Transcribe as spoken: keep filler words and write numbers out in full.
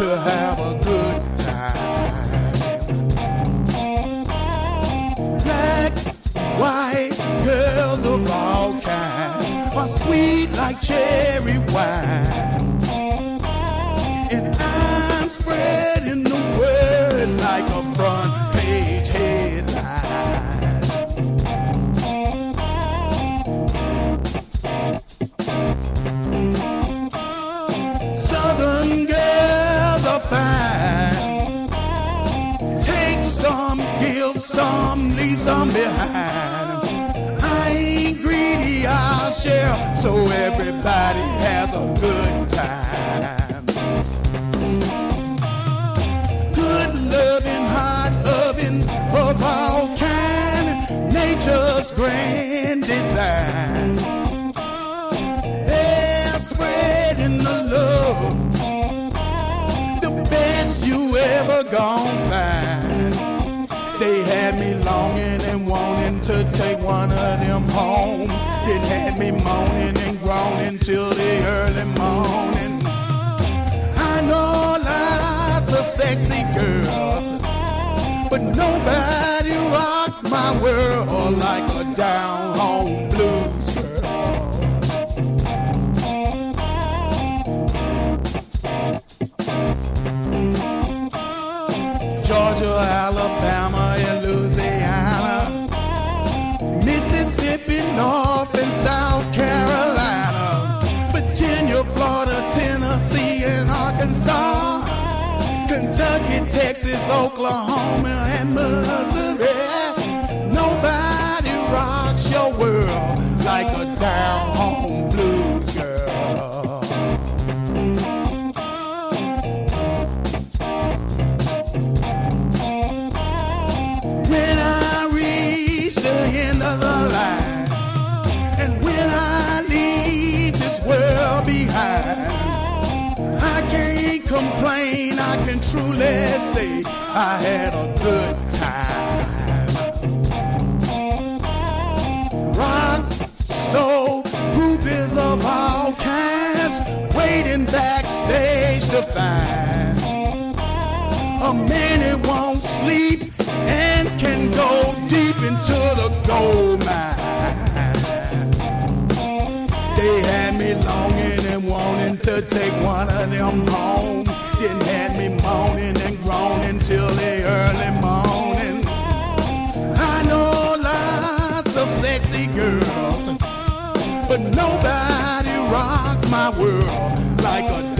to have a good time. Black, white, girls of all kinds are sweet like cherry wine. And I'm spreading the word like a front page headline. Southern girls are fine. Take some, give some, leave some behind. I ain't greedy, I'll share so everybody has a good time. Good loving, hot ovens of all kind, nature's grand design. They're spreading the love, the best you ever gon' find. They had me longing and wanting to take one of them home. It had me moaning and groaning till the early morning. I know lots of sexy girls, but nobody rocks my world like a down-home blues girl. Georgia, Alabama, and Louisiana, Mississippi, North and South Carolina, Virginia, Florida, Tennessee, and Arkansas, Kentucky, Texas, Oklahoma, and Missouri. Nobody rocks your world like a down-home blues girl. When I reach the end of the line, and when I leave this world behind, I can't complain, I can truly say I had a good time. Rock, soul, groupies of all kinds, waiting backstage to find a man that won't sleep and can go deep into the gold mine. They had me longing and wanting to take one of them home. Then had me moaning and groaning till the early morning. I know lots of sexy girls, but nobody rocks my world like a